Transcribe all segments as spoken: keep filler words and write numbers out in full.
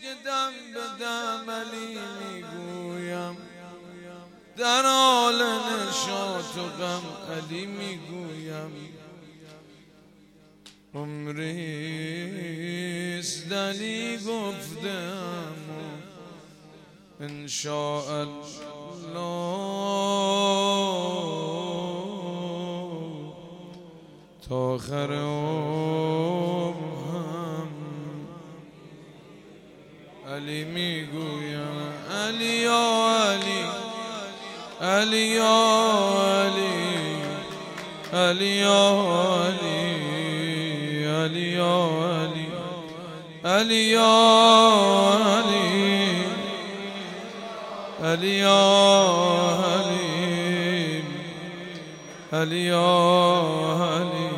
که دم به دم علی میگویم، در حال نشاط و غم علی میگویم. عمریست علی گفتم انشاءالله تا آخر عمر هم علی میگویم. علی یا علی، علی یا علی، علی یا علی، علی یا علی، علی یا علی، علی یا علی، علی یا علی.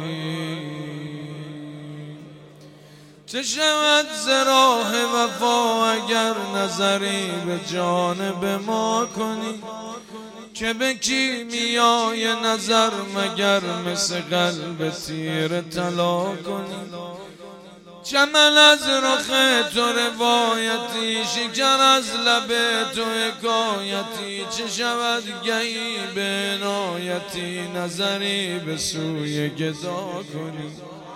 چه شود ز راه وفا اگر نظری به جانب ما کنی، که به کیمیای نظر مگر مثل قلب تیر طلا کنی. چمن از رخ تو روایتی، شکر از لب تو حکایتی. چه شود گهی به عنایتی، نظری به سوی گدا کنی.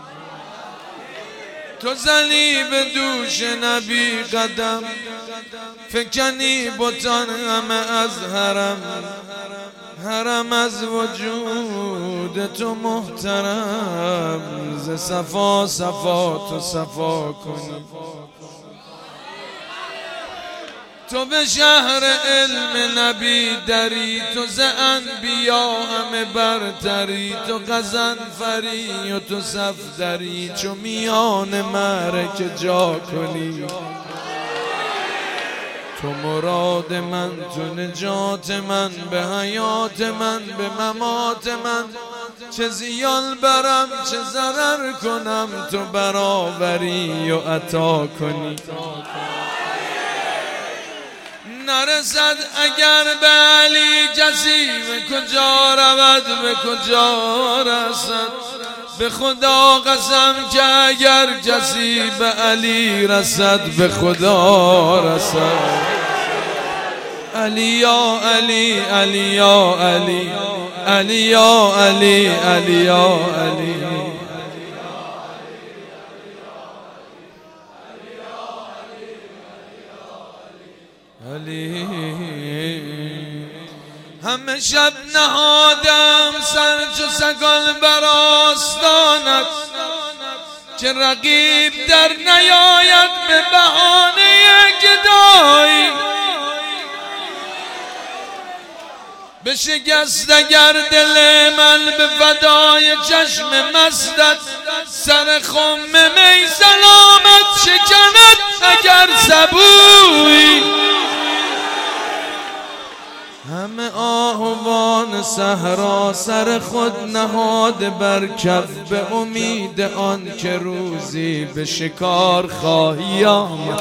تو زنی به دوش نبی قدم، فکنی بتان همه از حرم. حرم از وجود تو محترم، ز صفا صفا تو صفا کنی. تو به شهر علم نبی دری، تو ز انبیا همه برتری. تو غضنفری و تو صفدری، چو میان معرکه جا کنی. تو مراد من، تو نجات من، به حیات من، به ممات من. چه زیان برم چه ضرر کنم، تو برآوری و عطا کنی. نرسد اگر به علی کسی، به کجا رود به کجا رسد. به خدا قسم که اگر کسی به علی رسد، به خدا رسد. علی یا علی، علی یا علی، علی یا علی، علی یا علی. علی همه شب نهادم سر چو سگان بر آستانت، که رقیب در نیاید به بهانه گدایی. بشکست اگر دل من به فدای چشم مستت، سر خم می سلامت شکند اگر سبویی. همه آهوان صحرا سر خود نهاد بر کف، به امید آن که روزی به شکار خواهی آمد.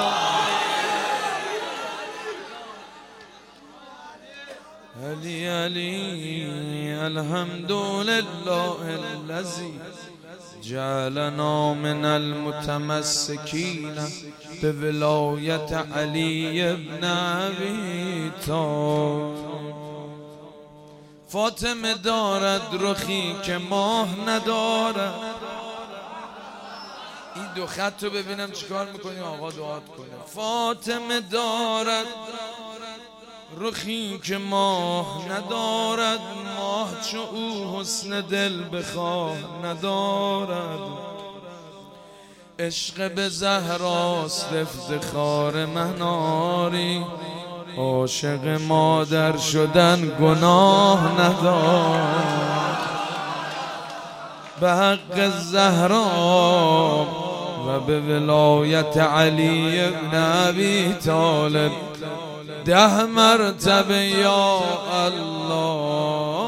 علی علی الحمدلله الذی جعلنا من المتمسکین به ولایت علی ابن ابی طالب. فاطمه دارد رخی که ماه ندارد. این دو خط رو ببینم چیکار میکنی آقا دعات کنه. فاطمه دارد رخی که ماه ندارد، ماه چو او حسن دل بخواه ندارد. عشق به زهراست افتخار مناری، عاشق مادر شدن گناه ندارد. به حق زهرا و به ولایت علی ابن ابی طالب ده مرتبه یا الله.